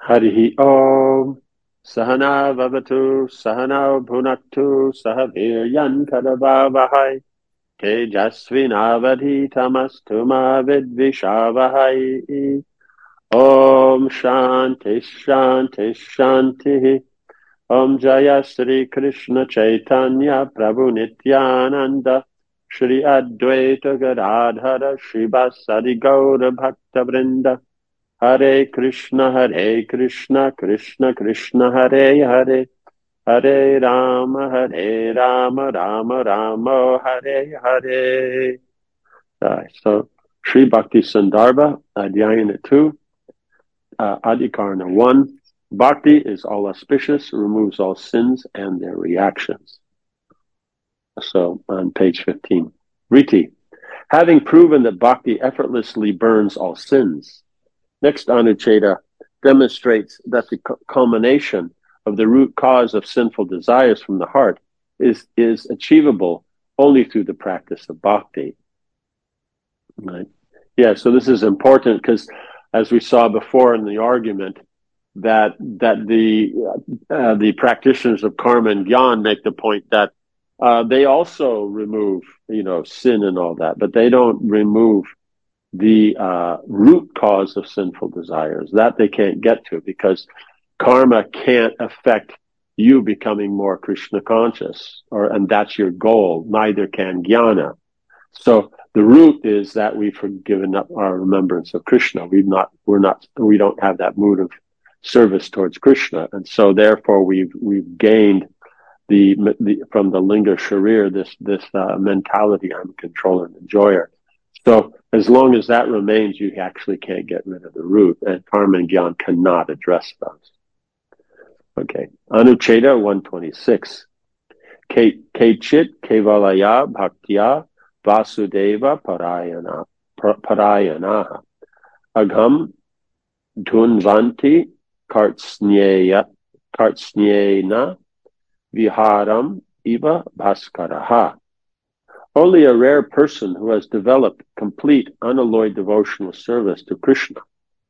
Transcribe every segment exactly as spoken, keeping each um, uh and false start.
Harihi Om. Sahana Vavatu, Sahana Bhunaktu, Sahaviryan Kadavavahai, Tejasvinavadhi Tamastuma Vidvishavahai. Om Shanti Shanti Shanti. Om Jaya Sri Krishna Chaitanya Prabhu Nityananda Shri Advaita Gadadhara Srivasadi Gaura Bhakta Vrinda. Hare Krishna, Hare Krishna, Krishna Krishna, Hare Hare, Hare Rama, Hare Rama, Rama Rama, Hare Hare. Uh, so, Sri Bhakti Sandarbha, Adhyayana two, uh, Adhikarana one. Bhakti is all auspicious, removes all sins and their reactions. So, on page fifteen. Riti, having proven that Bhakti effortlessly burns all sins, next Anucheta demonstrates that the culmination of the root cause of sinful desires from the heart is, is achievable only through the practice of bhakti. Right? Yeah, so this is important because, as we saw before in the argument, that that the uh, the practitioners of karma and gyan make the point that uh, they also remove, you know, sin and all that, but they don't remove the uh, root cause of sinful desires. That they can't get to because karma can't affect you becoming more Krishna conscious, or and that's your goal. Neither can jnana. So the root is that we've given up our remembrance of Krishna. We've not, we're not, we don't have that mood of service towards Krishna, and so therefore we've we've gained the, the from the linga sharir this this uh, mentality. I'm a controller and enjoyer. So as long as that remains, you actually can't get rid of the root, and karma and gyan cannot address those. Okay. Anucheta one twenty-six. Kechit kevalaya bhaktya vasudeva parayana parayana agham dhunvanti kartsnyeya kartsnyena viharam iva bhaskaraha. Only a rare person who has developed complete unalloyed devotional service to Krishna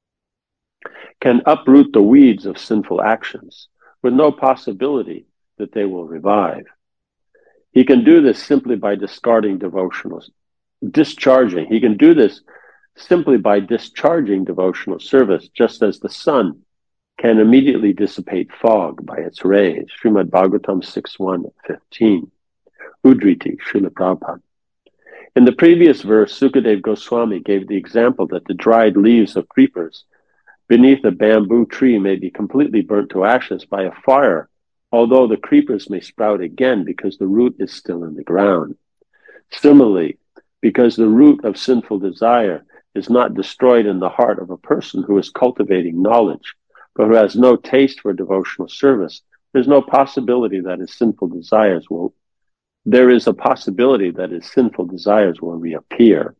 can uproot the weeds of sinful actions with no possibility that they will revive. He can do this simply by discarding devotional, discharging. He can do this simply by discharging devotional service, just as the sun can immediately dissipate fog by its rays. Srimad Bhagavatam six one fifteen. Udriti, Srila Prabhupada. In the previous verse, Sukadev Goswami gave the example that the dried leaves of creepers beneath a bamboo tree may be completely burnt to ashes by a fire, although the creepers may sprout again because the root is still in the ground. Similarly, because the root of sinful desire is not destroyed in the heart of a person who is cultivating knowledge, but who has no taste for devotional service, there's no possibility that his sinful desires will There is a possibility that his sinful desires will reappear.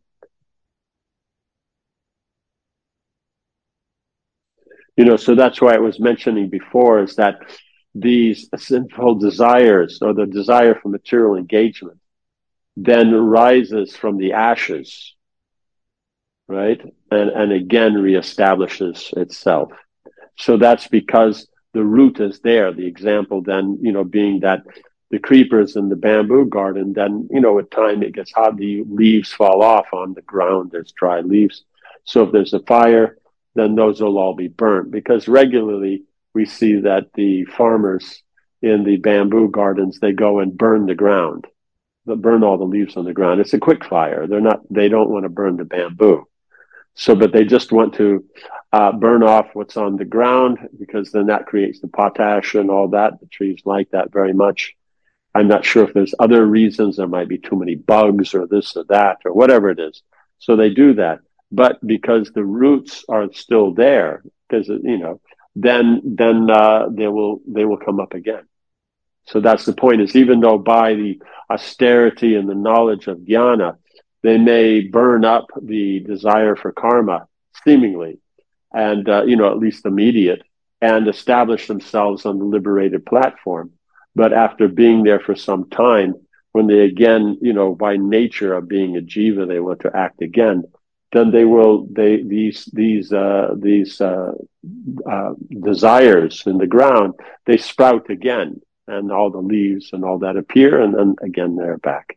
You know, so that's why I was mentioning before is that these sinful desires, or the desire for material engagement, then rises from the ashes, right? And, and again reestablishes itself. So that's because the root is there. The example then, you know, being that the creepers in the bamboo garden, then, you know, at time it gets hot, the leaves fall off on the ground, there's dry leaves. So if there's a fire, then those will all be burnt, because regularly we see that the farmers in the bamboo gardens, they go and burn the ground, they burn all the leaves on the ground. It's a quick fire. They're not, they don't want to burn the bamboo. So, but they just want to uh, burn off what's on the ground, because then that creates the potash and all that. The trees like that very much. I'm not sure if there's other reasons. There might be too many bugs or this or that or whatever it is. So they do that. But because the roots are still there, because, you know, then, then, uh, they will, they will come up again. So that's the point, is even though by the austerity and the knowledge of jnana, they may burn up the desire for karma, seemingly, and, uh, you know, at least immediate, and establish themselves on the liberated platform. But after being there for some time, when they again, you know, by nature of being a jiva, they want to act again, then they will they these these uh, these uh, uh, desires in the ground, they sprout again, and all the leaves and all that appear, and then again they're back.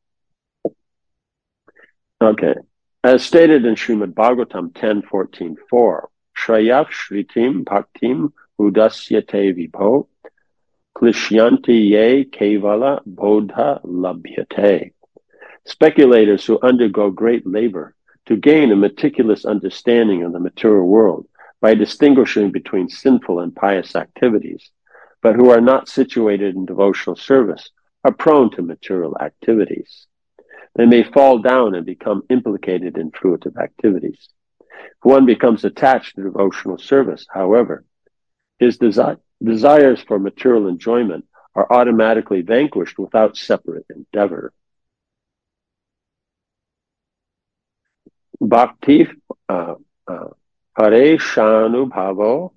Okay, as stated in Srimad Bhagavatam ten fourteen four, Shrayav Shritim Bhaktim Udasyate Vibho Klishyanti Ye Kevala Bodha Labhyate. Speculators who undergo great labor to gain a meticulous understanding of the material world by distinguishing between sinful and pious activities, but who are not situated in devotional service, are prone to material activities. They may fall down and become implicated in fruitive activities. If one becomes attached to devotional service, however, his desi- desires for material enjoyment are automatically vanquished without separate endeavor. Bhakti uh, uh, Hare Shanu Bhavo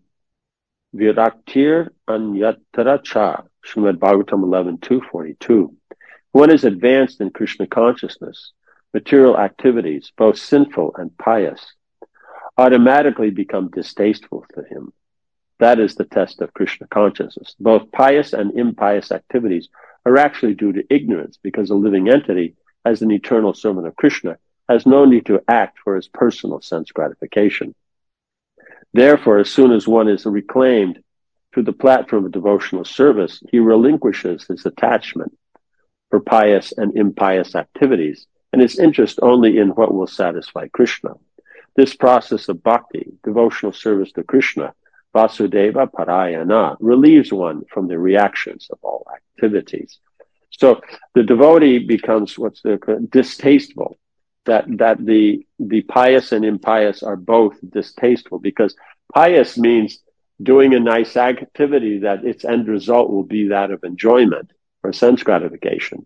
Viraktir Anyatara Cha, Srimad Bhagavatam eleven two forty-two. One is advanced in Krishna consciousness. Material activities, both sinful and pious, automatically become distasteful to him. That is the test of Krishna consciousness. Both pious and impious activities are actually due to ignorance, because a living entity, as an eternal servant of Krishna, has no need to act for his personal sense gratification. Therefore, as soon as one is reclaimed to the platform of devotional service, he relinquishes his attachment for pious and impious activities and his interest only in what will satisfy Krishna. This process of bhakti, devotional service to Krishna, Vasudeva Parayana, relieves one from the reactions of all activities. So the devotee becomes what's the, distasteful. That that the the pious and impious are both distasteful, because pious means doing a nice activity that its end result will be that of enjoyment or sense gratification.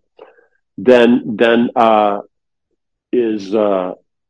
Then then uh, is uh,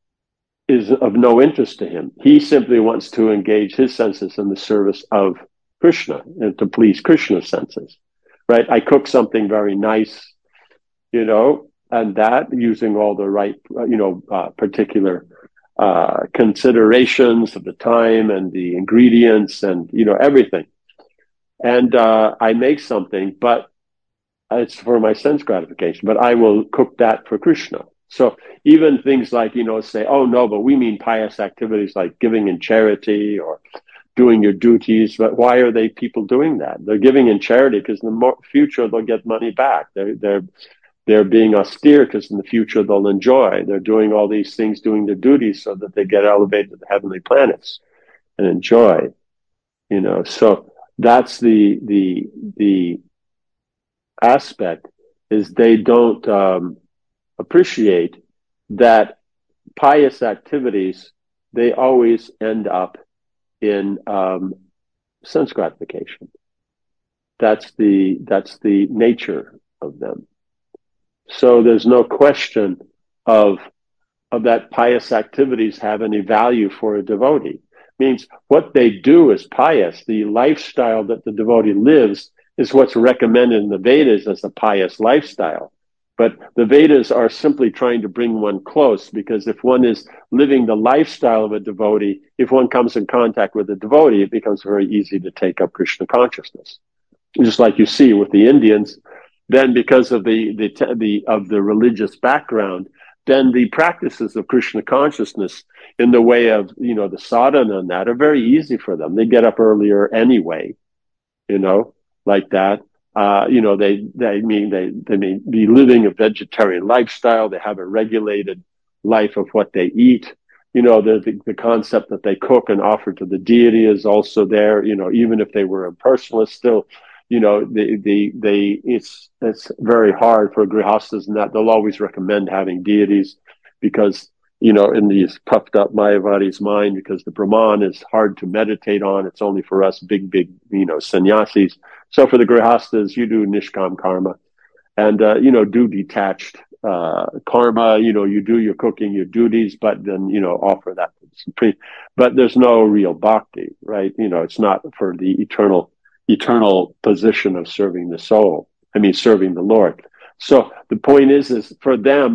is of no interest to him. He simply wants to engage his senses in the service of Krishna and to please Krishna's senses. Right? I cook something very nice, you know. And that, using all the right, you know, uh, particular uh, considerations of the time and the ingredients and, you know, everything. And uh, I make something, but it's for my sense gratification, but I will cook that for Krishna. So even things like, you know, say, oh, no, but we mean pious activities like giving in charity or doing your duties. But why are they people doing that? They're giving in charity because in the more future they'll get money back. They're, they're, They're being austere because in the future they'll enjoy. They're doing all these things, doing their duties so that they get elevated to the heavenly planets and enjoy. You know, so that's the the the aspect, is they don't um, appreciate that pious activities, they always end up in um, sense gratification. That's the that's the nature of them. So there's no question of, of that pious activities have any value for a devotee. It means what they do is pious. The lifestyle that the devotee lives is what's recommended in the Vedas as a pious lifestyle. But the Vedas are simply trying to bring one close, because if one is living the lifestyle of a devotee, if one comes in contact with a devotee, it becomes very easy to take up Krishna consciousness. Just like you see with the Indians. Then because of the, the, the, of the religious background, then the practices of Krishna consciousness in the way of, you know, the sadhana and that are very easy for them. They get up earlier anyway, you know, like that. Uh, you know, they, they mean, they, they may be living a vegetarian lifestyle. They have a regulated life of what they eat. You know, the, the, the concept that they cook and offer to the deity is also there, you know, even if they were impersonalists still. You know, the, the, they, it's, it's very hard for grihastas, and that they'll always recommend having deities because, you know, in these puffed up Mayavadi's mind, because the Brahman is hard to meditate on. It's only for us big, big, you know, sannyasis. So for the grihastas, you do nishkam karma and, uh, you know, do detached, uh, karma. You know, you do your cooking, your duties, but then, you know, offer that to the supreme. But there's no real bhakti, right? You know, it's not for the eternal eternal position of serving the soul. I mean, serving the Lord. So the point is, is for them,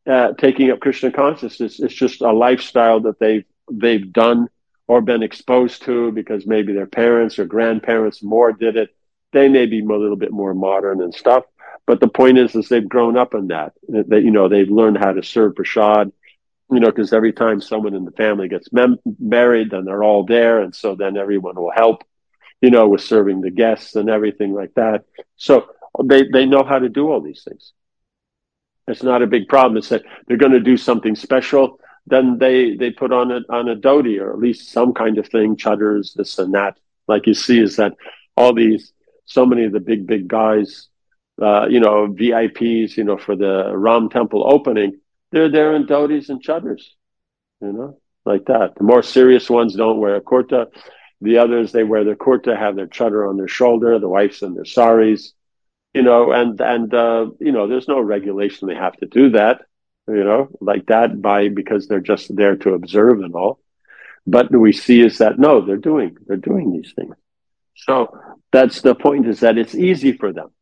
uh, taking up Krishna consciousness. It's just a lifestyle that they've they've done or been exposed to because maybe their parents or grandparents more did it. They may be a little bit more modern and stuff, but the point is, is they've grown up in that. That you know they've learned how to serve prasad. You know, because every time someone in the family gets mem- married, then they're all there, and so then everyone will help. You know, with serving the guests and everything like that. So they they know how to do all these things. It's not a big problem. It's that they're going to do something special. Then they, they put on a, on a dhoti or at least some kind of thing, chuddars, this and that. Like you see is that all these, so many of the big, big guys, uh, you know, V I Ps, you know, for the Ram temple opening, they're there in dhotis and chuddars, you know, like that. The more serious ones don't wear a kurta. The others, they wear their kurta, have their chuddar on their shoulder, the wives in their saris. You know, and, and, uh, you know, there's no regulation they have to do that, you know, like that by, because they're just there to observe and all. But we see is that, no, they're doing, they're doing these things. So that's the point is that it's easy for them.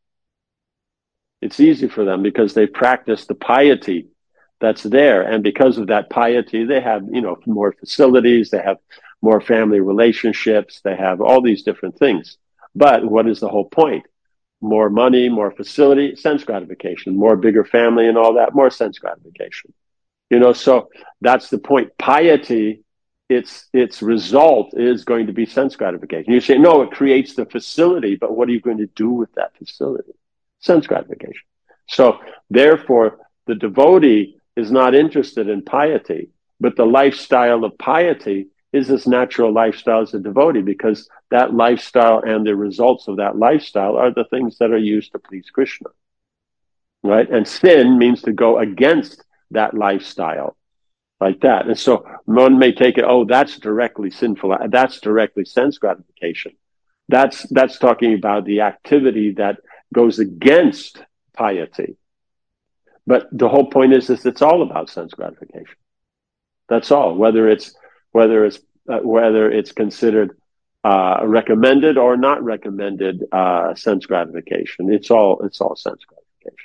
It's easy for them because they practice the piety that's there. And because of that piety, they have, you know, more facilities, they have more family relationships, they have all these different things. But what is the whole point? More money, more facility, sense gratification, more bigger family and all that, more sense gratification. You know, so that's the point. Piety, its its result is going to be sense gratification. You say, no, it creates the facility, but what are you going to do with that facility? Sense gratification. So therefore, the devotee is not interested in piety, but the lifestyle of piety is this natural lifestyle as a devotee, because that lifestyle and the results of that lifestyle are the things that are used to please Krishna, right? And sin means to go against that lifestyle, like that. And so one may take it, oh, that's directly sinful. That's directly sense gratification. That's that's talking about the activity that goes against piety. But the whole point is, is it's all about sense gratification. That's all. Whether it's whether it's uh, whether it's considered uh, recommended or not recommended uh, sense gratification. It's all it's all sense gratification.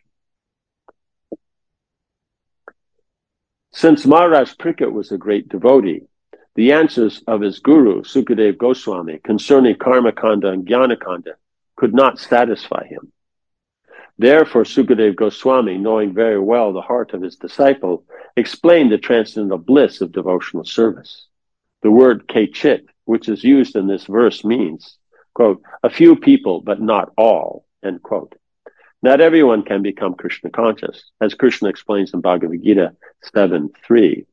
Since Maharaj Parikshit was a great devotee, the answers of his guru Sukadeva Goswami concerning Karma Kanda and Jnana Kanda could not satisfy him. Therefore, Sukadeva Goswami, knowing very well the heart of his disciple, explained the transcendental bliss of devotional service. The word kechit, which is used in this verse, means, quote, a few people, but not all, end quote. Not everyone can become Krishna conscious, as Krishna explains in Bhagavad Gita seven three.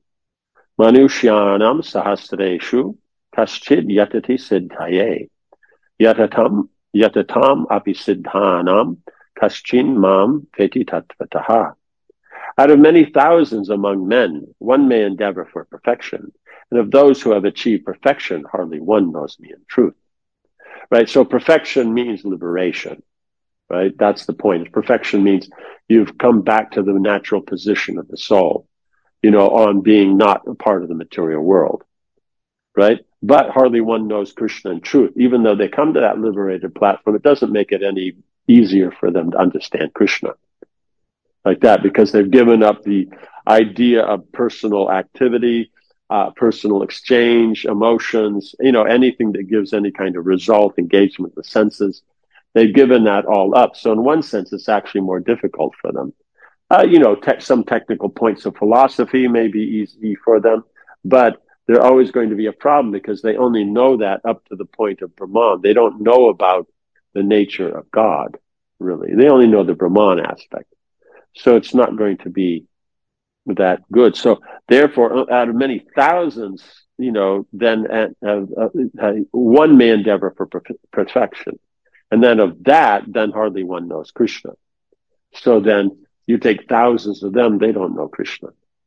Manushyanam sahasreshu kaschid yatati siddhaye yatatam yatatam api siddhanam kaschin mam veti tattvataha. Out of many thousands among men, one may endeavor for perfection, and of those who have achieved perfection, hardly one knows me in truth. Right? So perfection means liberation. Right? That's the point. Perfection means you've come back to the natural position of the soul, you know, on being not a part of the material world. Right? But hardly one knows Krishna in truth. Even though they come to that liberated platform, it doesn't make it any easier for them to understand Krishna. Like that, because they've given up the idea of personal activity, uh, personal exchange, emotions, you know, anything that gives any kind of result, engagement with the senses. They've given that all up. So in one sense, it's actually more difficult for them. Uh, you know, te- some technical points of philosophy may be easy for them, but they're always going to be a problem because they only know that up to the point of Brahman. They don't know about the nature of God, really. They only know the Brahman aspect. So it's not going to be that good. So therefore, out of many thousands, you know, then uh, uh, uh, one may endeavor for per- perfection. And then of that, then hardly one knows Krishna. So then you take thousands of them, they don't know Krishna.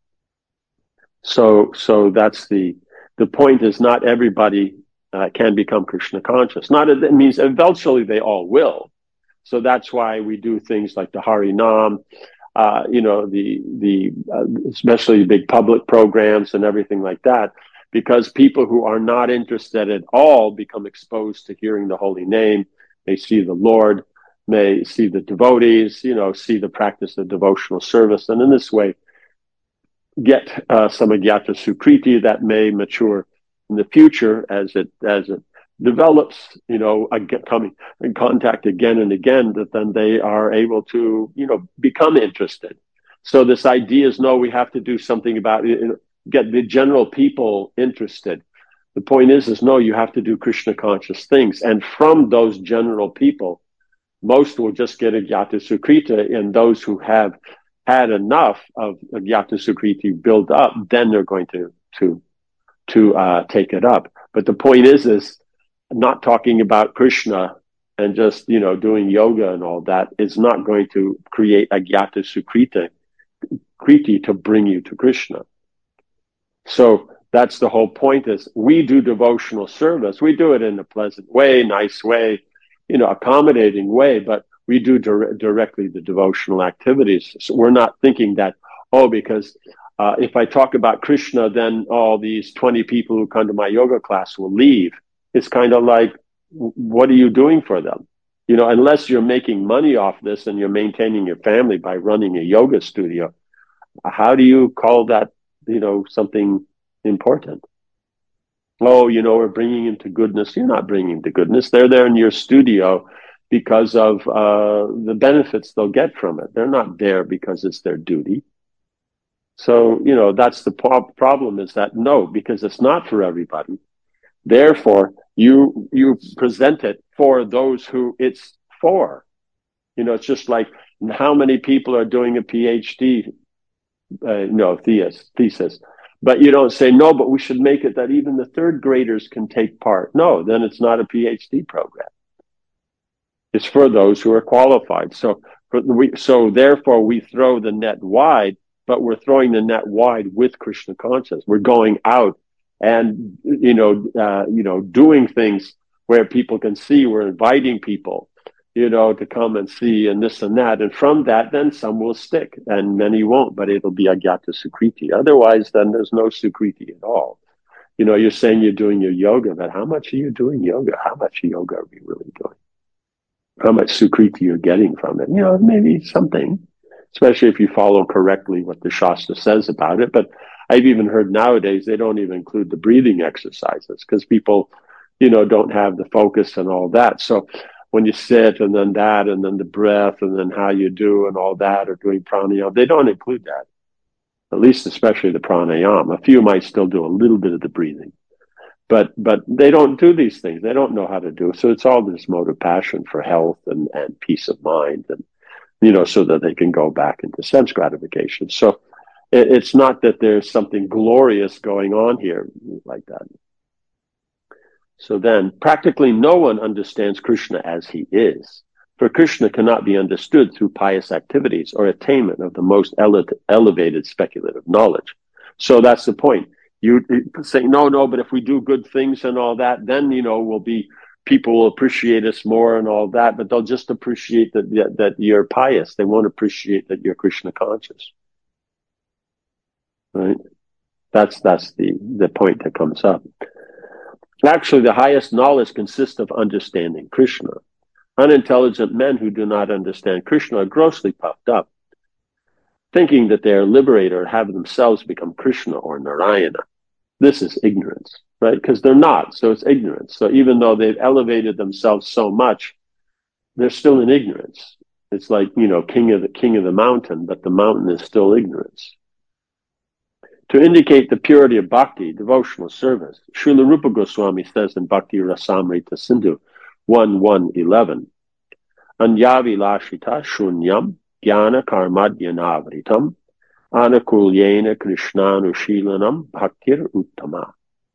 So, so that's the, the point is not everybody uh, can become Krishna conscious. Not, it means eventually they all will. So that's why we do things like the Harinam, uh, you know, the, the, uh, especially big public programs and everything like that, because people who are not interested at all become exposed to hearing the holy name. They see the Lord, may see the devotees, you know, see the practice of devotional service. And in this way, get uh, some Agyata Sukriti that may mature in the future as it as it develops, you know, again, coming in contact again and again, that then they are able to, you know, become interested. So this idea is, no, we have to do something about it, get the general people interested. The point is, is no, you have to do Krishna conscious things. And from those general people, most will just get Agyata Sukrita, and those who have had enough of Agyata Sukriti build up, then they're going to to to uh, take it up. But the point is, is not talking about Krishna and just, you know, doing yoga and all that is not going to create Agyata Sukriti Kriti to bring you to Krishna. So that's the whole point, is we do devotional service. We do it in a pleasant way, nice way, you know, accommodating way, but we do dire- directly the devotional activities. So we're not thinking that, oh, because uh, if I talk about Krishna, then all these twenty people who come to my yoga class will leave. It's kind of like, what are you doing for them? You know, unless you're making money off this and you're maintaining your family by running a yoga studio, how do you call that, you know, something important? Oh, you know, we're bringing them to goodness. You're not bringing them to goodness. They're there in your studio because of uh, the benefits they'll get from it. They're not there because it's their duty. So, you know, that's the po- problem, is that no, because it's not for everybody. Therefore, you you present it for those who it's for. You know, it's just like how many people are doing a PhD, uh, no, thesis, thesis. But you don't say, no, but we should make it that even the third graders can take part. No, then it's not a PhD program. It's for those who are qualified. So, for we, so therefore we throw the net wide, but we're throwing the net wide with Krishna consciousness. We're going out and, you know, uh, you know, doing things where people can see. We're inviting people, you know, to come and see, and this and that. And from that, then some will stick and many won't, but it'll be Agyata Sukriti. Otherwise, then there's no Sukriti at all. You know, you're saying you're doing your yoga, but how much are you doing yoga? How much yoga are we really doing? How much Sukriti you're getting from it? You know, maybe something, especially if you follow correctly what the Shastra says about it. But I've even heard nowadays they don't even include the breathing exercises because people, you know, don't have the focus and all that. So when you sit and then that and then the breath and then how you do and all that, or doing pranayama, they don't include that. At least especially the pranayama. A few might still do a little bit of the breathing. But but they don't do these things. They don't know how to do it. So it's all this mode of passion for health and, and peace of mind, and, you know, so that they can go back into sense gratification. So it, it's not that there's something glorious going on here like that. So then, practically no one understands Krishna as he is. For Krishna cannot be understood through pious activities or attainment of the most ele- elevated speculative knowledge. So that's the point. You say, no, no, but if we do good things and all that, then, you know, we'll be, people will appreciate us more and all that, but they'll just appreciate that, that, that you're pious. They won't appreciate that you're Krishna conscious. Right? That's, that's the, the point that comes up. Actually, the highest knowledge consists of understanding Krishna. Unintelligent men who do not understand Krishna are grossly puffed up, thinking that they are liberated or have themselves become Krishna or Narayana. This is ignorance, right? Because they're not, so it's ignorance. So even though they've elevated themselves so much, they're still in ignorance. It's like, you know, king of the king of the mountain, but the mountain is still ignorance. To indicate the purity of bhakti, devotional service, Srila Rupa Goswami says in Bhakti Rasamrita Sindhu one one eleven, Anyavi lashita shunyam jnana karmadhyanavritam anakulyena krishnanushilanam bhaktir uttama.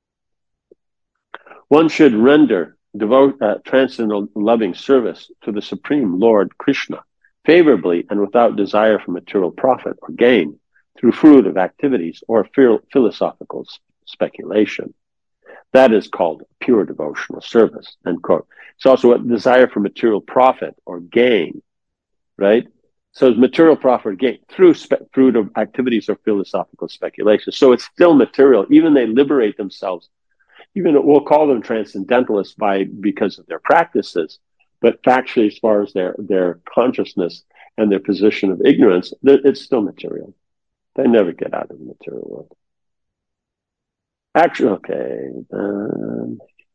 One should render devote, uh, transcendental loving service to the Supreme Lord Krishna favorably and without desire for material profit or gain, through fruitive activities or philosophical speculation. That is called pure devotional service, end quote. It's also a desire for material profit or gain, right? So it's material profit or gain through spe- fruitive activities or philosophical speculation. So it's still material. Even they liberate themselves. Even we'll call them transcendentalists by because of their practices, but factually, as far as their their consciousness and their position of ignorance, it's still material. They never get out of the material world. Actually, okay. Um,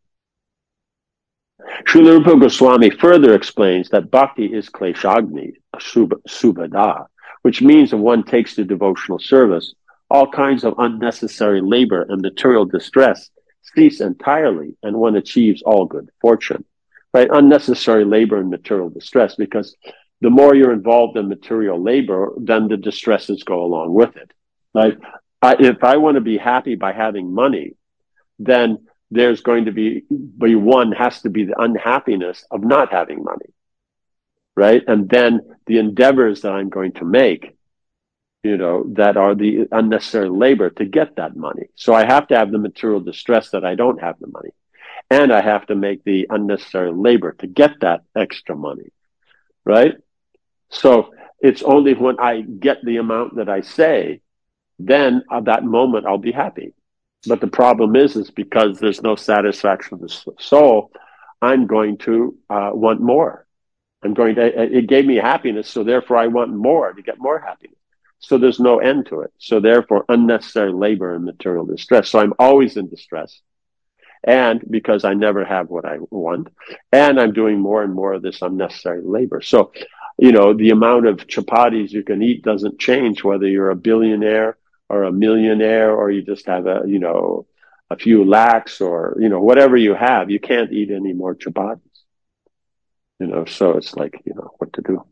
Srila Rupa Goswami further explains that bhakti is kleshagni, subhada, which means when one takes to devotional service, all kinds of unnecessary labor and material distress cease entirely, and one achieves all good fortune. Right? Unnecessary labor and material distress, because the more you're involved in material labor, then the distresses go along with it. Like, I, if I want to be happy by having money, then there's going to be, be one has to be the unhappiness of not having money, right? And then the endeavors that I'm going to make, you know, that are the unnecessary labor to get that money. So I have to have the material distress that I don't have the money. And I have to make the unnecessary labor to get that extra money, right? So it's only when I get the amount that I say, then at that moment I'll be happy. But the problem is, is because there's no satisfaction of the soul, I'm going to uh, want more. I'm going to, it gave me happiness, so therefore I want more to get more happiness. So there's no end to it. So therefore, unnecessary labor and material distress. So I'm always in distress. And because I never have what I want, and I'm doing more and more of this unnecessary labor. So, you know, the amount of chapatis you can eat doesn't change whether you're a billionaire or a millionaire, or you just have a, you know, a few lakhs, or, you know, whatever you have, you can't eat any more chapatis. You know, so it's like, you know, what to do.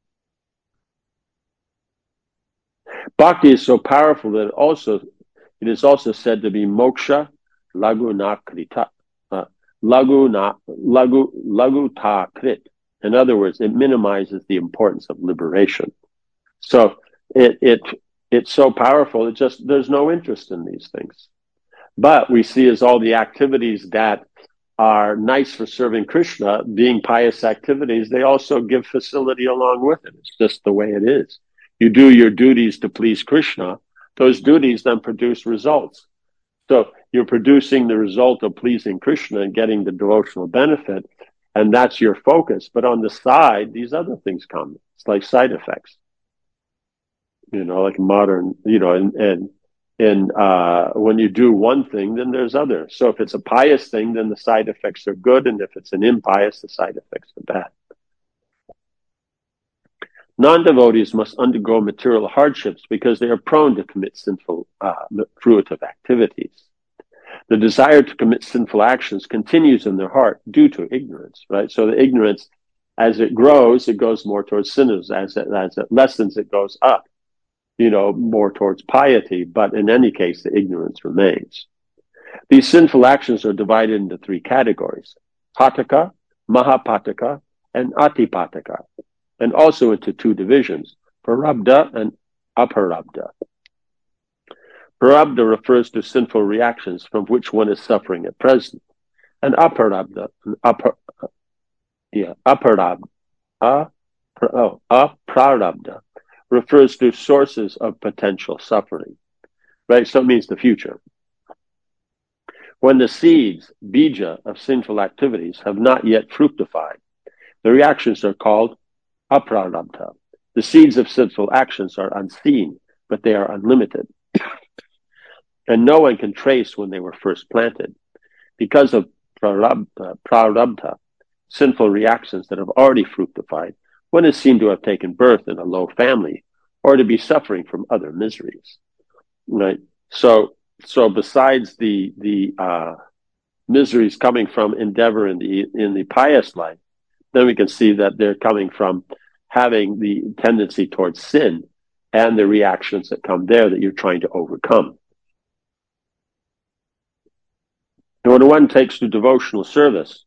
Bhakti is so powerful that it also, it is also said to be moksha lagu na krita, uh, lagu na, lagu, lagu ta krit. In other words, it minimizes the importance of liberation. So it, it, it's so powerful, it just, there's no interest in these things. But we see as all the activities that are nice for serving Krishna, being pious activities, they also give facility along with it. It's just the way it is. You do your duties to please Krishna, those duties then produce results. So you're producing the result of pleasing Krishna and getting the devotional benefit, and that's your focus. But on the side, these other things come. It's like side effects. You know, like modern, you know, and, and, and uh, when you do one thing, then there's others. So if it's a pious thing, then the side effects are good. And if it's an impious, the side effects are bad. Non-devotees must undergo material hardships because they are prone to commit sinful, uh, fruitive activities. The desire to commit sinful actions continues in their heart due to ignorance, right? So the ignorance, as it grows, it goes more towards sinners. As it, as it lessens, it goes up, you know, more towards piety. But in any case, the ignorance remains. These sinful actions are divided into three categories: pataka, mahapataka, and atipataka, and also into two divisions: prarabdha and aparabdha. Prarabdha refers to sinful reactions from which one is suffering at present, and aparabdha, apar, yeah, aparabdha, uh, oh, aprarabdha refers to sources of potential suffering, right? So it means the future. When the seeds, bija, of sinful activities have not yet fructified, the reactions are called aprarabdha. The seeds of sinful actions are unseen, but they are unlimited. And no one can trace when they were first planted. Because of prarabdha, prarabdha, sinful reactions that have already fructified, one is seen to have taken birth in a low family or to be suffering from other miseries. Right? So, so besides the, the, uh, miseries coming from endeavor in the, in the pious life, then we can see that they're coming from having the tendency towards sin and the reactions that come there that you're trying to overcome. And when one takes to devotional service,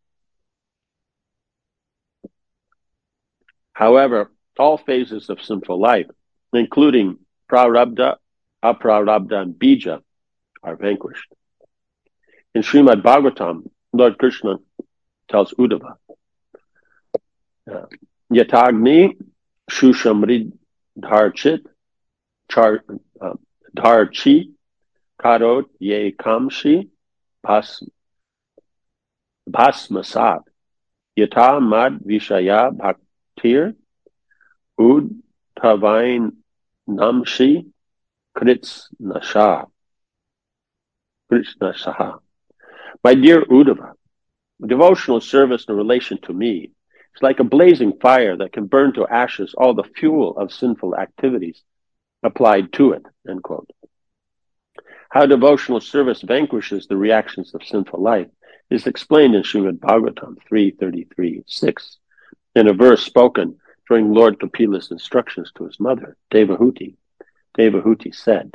however, all phases of sinful life, including prarabdha, aprarabdha, and bija, are vanquished. In Srimad Bhagavatam, Lord Krishna tells Uddhava, uh, Yatagni shushamrid dharchit char uh, dharchi karot ye kamshi bhas bhasmasat yata mad vishaya bhaktir ud tavain namshi Kritsnasha. Kritsnasaha. My dear Uddhava, devotional service in relation to me is like a blazing fire that can burn to ashes all the fuel of sinful activities applied to it, end quote. How devotional service vanquishes the reactions of sinful life is explained in Srimad Bhagavatam three thirty-three six, in a verse spoken during Lord Kapila's instructions to his mother, Devahuti. Devahuti said,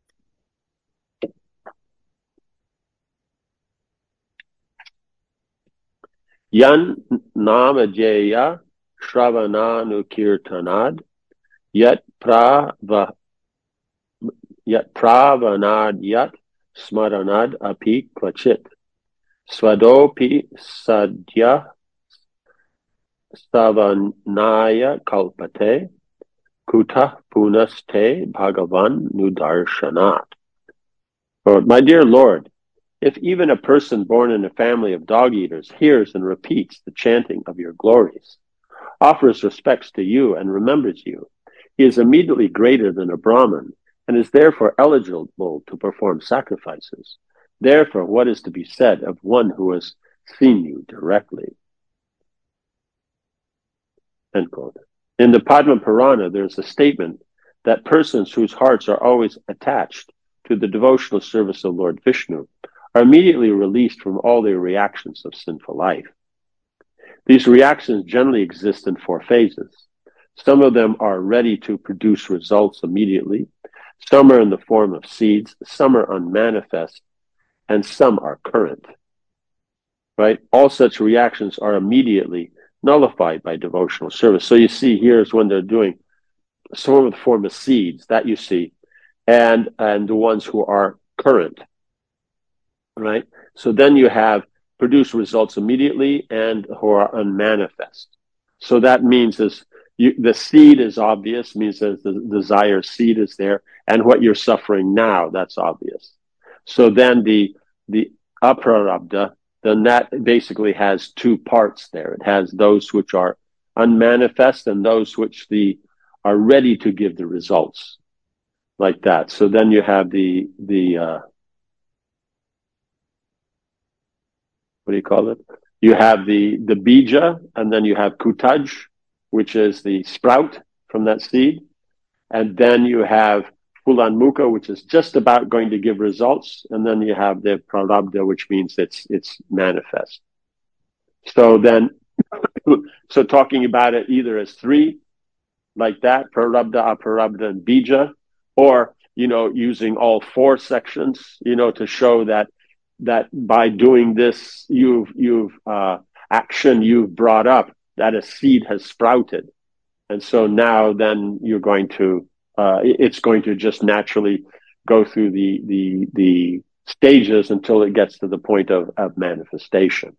Yan namajeya shravananukirtanad yat prava yat pravanad yat smaranad api kvachit svadopi sadya savanaya kalpate kuta punaste bhagavan nudarshanat. Or, my dear Lord, if even a person born in a family of dog-eaters hears and repeats the chanting of your glories, offers respects to you and remembers you, he is immediately greater than a Brahmin and is therefore eligible to perform sacrifices. Therefore, what is to be said of one who has seen you directly? End quote. In the Padma Purana, there is a statement that persons whose hearts are always attached to the devotional service of Lord Vishnu are immediately released from all their reactions of sinful life. These reactions generally exist in four phases. Some of them are ready to produce results immediately, some are in the form of seeds, some are unmanifest, and some are current. Right? All such reactions are immediately nullified by devotional service. So you see here is when they're doing some of the form of seeds, that you see, and and the ones who are current. Right? So then you have produce results immediately and who are unmanifest. So that means is you, the seed is obvious, means that the desired seed is there, and what you're suffering now, that's obvious. So then the the aprarabdha, then that basically has two parts there. It has those which are unmanifest and those which the are ready to give the results, like that. So then you have the the uh, what do you call it? You have the, the bija, and then you have kutaj, which is the sprout from that seed. And then you have fulanmukha, which is just about going to give results. And then you have the prarabdha, which means it's, it's manifest. So then, so talking about it either as three, like that, prarabdha, aprarabdha, and bija, or, you know, using all four sections, you know, to show that that by doing this, you've, you've, uh, action you've brought up, that a seed has sprouted. And so now then you're going to, uh, it's going to just naturally go through the, the, the stages until it gets to the point of, of manifestation.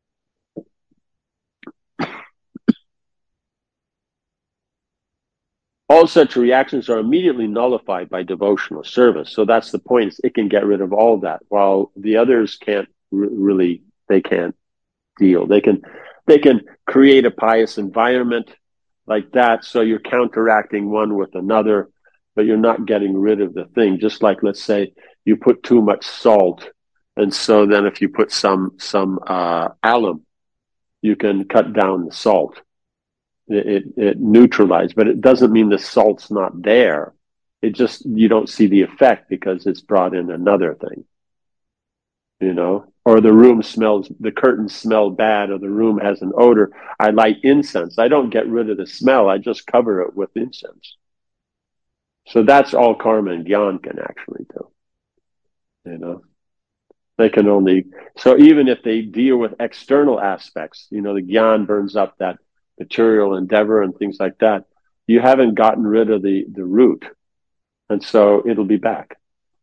All such reactions are immediately nullified by devotional service. So that's the point. It can get rid of all that, while the others can't r- really, they can't deal. They can, they can create a pious environment like that. So you're counteracting one with another, but you're not getting rid of the thing. Just like, let's say you put too much salt. And so then if you put some, some, uh, alum, you can cut down the salt. It, it, it neutralizes, but it doesn't mean the salt's not there. It just, you don't see the effect because it's brought in another thing, you know, or the room smells, the curtains smell bad, or the room has an odor. I light incense. I don't get rid of the smell. I just cover it with incense. So that's all karma and gyan can actually do, you know. They can only, so even if they deal with external aspects, you know, the gyan burns up that material endeavor and things like that, you haven't gotten rid of the, the root. And so it'll be back.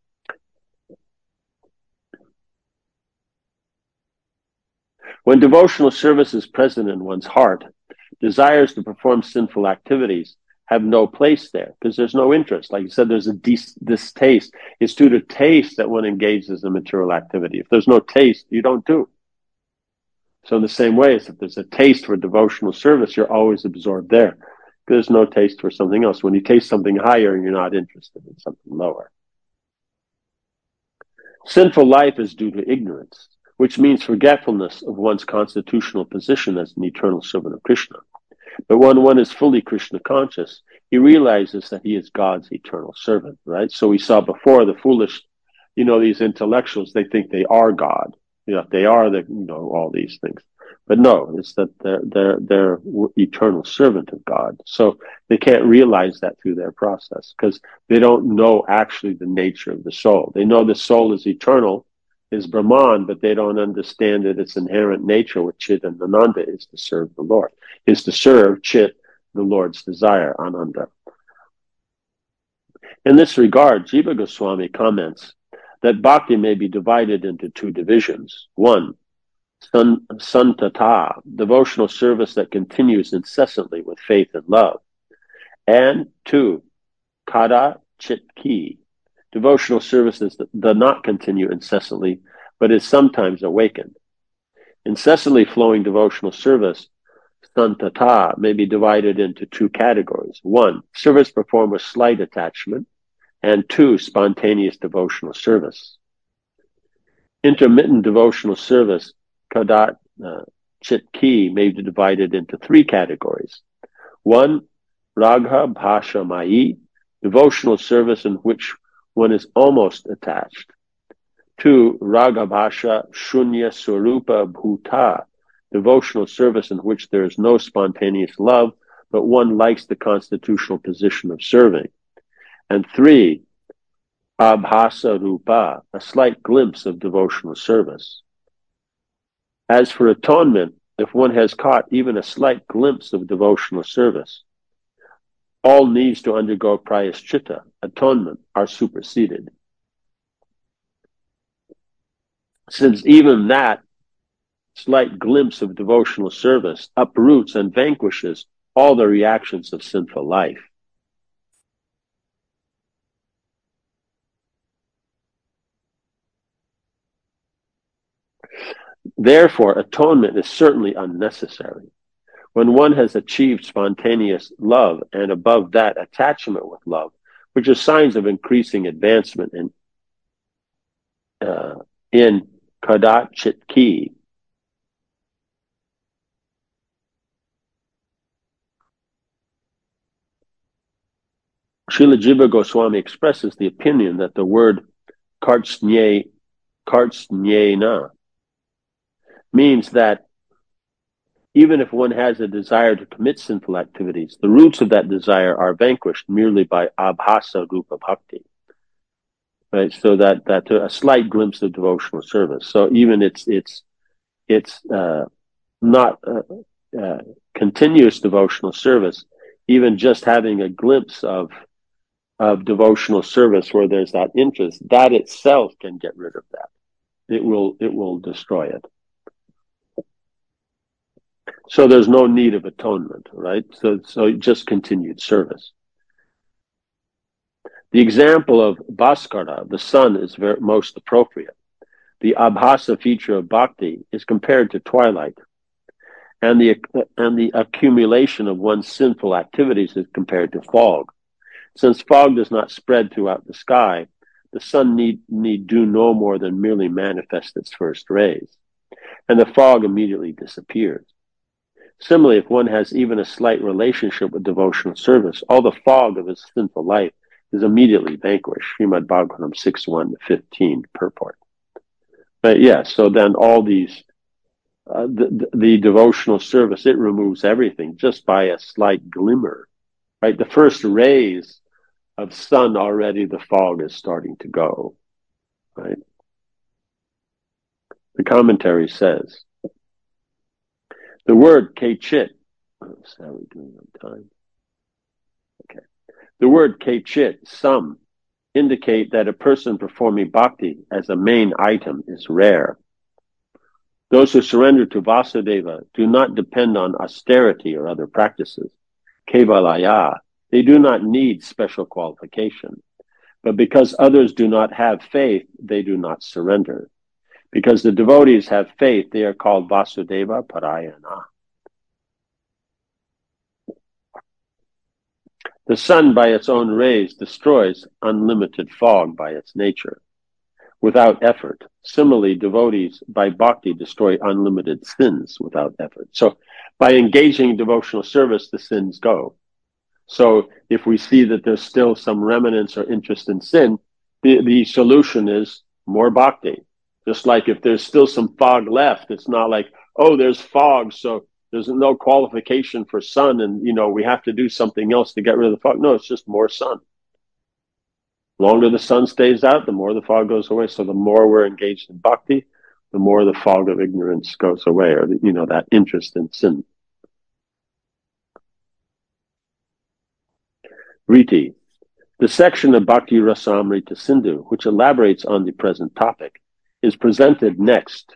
When devotional service is present in one's heart, desires to perform sinful activities have no place there because there's no interest. Like you said, there's a dis- distaste. It's due to taste that one engages in material activity. If there's no taste, you don't do. So in the same way as if there's a taste for devotional service, you're always absorbed there. There's no taste for something else. When you taste something higher, you're not interested in something lower. Sinful life is due to ignorance, which means forgetfulness of one's constitutional position as an eternal servant of Krishna. But when one is fully Krishna conscious, he realizes that he is God's eternal servant, right? So we saw before the foolish, you know, these intellectuals, they think they are God. You know, they are the, you know, all these things. But no, it's that they're, they're, they're eternal servant of God. So they can't realize that through their process because they don't know actually the nature of the soul. They know the soul is eternal, is Brahman, but they don't understand that its inherent nature with Chit and Ananda is to serve the Lord, is to serve Chit, the Lord's desire, Ananda. In this regard, Jiva Goswami comments that bhakti may be divided into two divisions. One, San, santata, devotional service that continues incessantly with faith and love. And two, kada chitki, devotional services that do not continue incessantly, but is sometimes awakened. Incessantly flowing devotional service, santata, may be divided into two categories. One, service performed with slight attachment, and two, spontaneous devotional service. Intermittent devotional service, kadat uh, chitki, may be divided into three categories. One, ragha bhasha mai, devotional service in which one is almost attached. Two, raga bhasha shunya swarupa bhuta, devotional service in which there is no spontaneous love, but one likes the constitutional position of serving. And three, abhasa rupa, a slight glimpse of devotional service. As for atonement, if one has caught even a slight glimpse of devotional service, all needs to undergo prayaschitta, atonement, are superseded. Since even that slight glimpse of devotional service uproots and vanquishes all the reactions of sinful life. Therefore, atonement is certainly unnecessary. When one has achieved spontaneous love and above that attachment with love, which are signs of increasing advancement in uh, in kadat chitki, Srila Jiva Goswami expresses the opinion that the word kartsnye, kartsnyena means that even if one has a desire to commit sinful activities, the roots of that desire are vanquished merely by abhasa rupa bhakti. Right, so that that a slight glimpse of devotional service. So even it's it's it's uh, not uh, uh, continuous devotional service. Even just having a glimpse of of devotional service where there's that interest, that itself can get rid of that. It will it will destroy it. So there's no need of atonement, right? So so just continued service. The example of Bhaskara, the sun, is very, most appropriate. The abhasa feature of bhakti is compared to twilight, and the and the accumulation of one's sinful activities is compared to fog. Since fog does not spread throughout the sky, the sun need need do no more than merely manifest its first rays, and the fog immediately disappears. Similarly, if one has even a slight relationship with devotional service, all the fog of his sinful life is immediately vanquished. Srimad Bhagavatam six one to fifteen purport. But yeah, so then all these, uh, the, the devotional service, it removes everything just by a slight glimmer, right? The first rays of sun, already the fog is starting to go, right? The commentary says, the word kechit, oh, how are we doing on time? Okay. The word kechit, some, indicate that a person performing bhakti as a main item is rare. Those who surrender to Vasudeva do not depend on austerity or other practices. Kevalaya, they do not need special qualification. But because others do not have faith, they do not surrender. Because the devotees have faith, they are called Vasudeva Parayana. The sun by its own rays destroys unlimited fog by its nature. without effort. Similarly, devotees by bhakti destroy unlimited sins without effort. So by engaging in devotional service, the sins go. So if we see that there's still some remnants or interest in sin, the, the solution is more bhakti. Just like if there's still some fog left, it's not like, oh, there's fog, so there's no qualification for sun, and, you know, we have to do something else to get rid of the fog. No, it's just more sun. The longer the sun stays out, the more the fog goes away. So the more we're engaged in bhakti, the more the fog of ignorance goes away, or, you know, that interest in sin. Riti. The section of Bhakti Rasamrita Sindhu, which elaborates on the present topic, is presented next.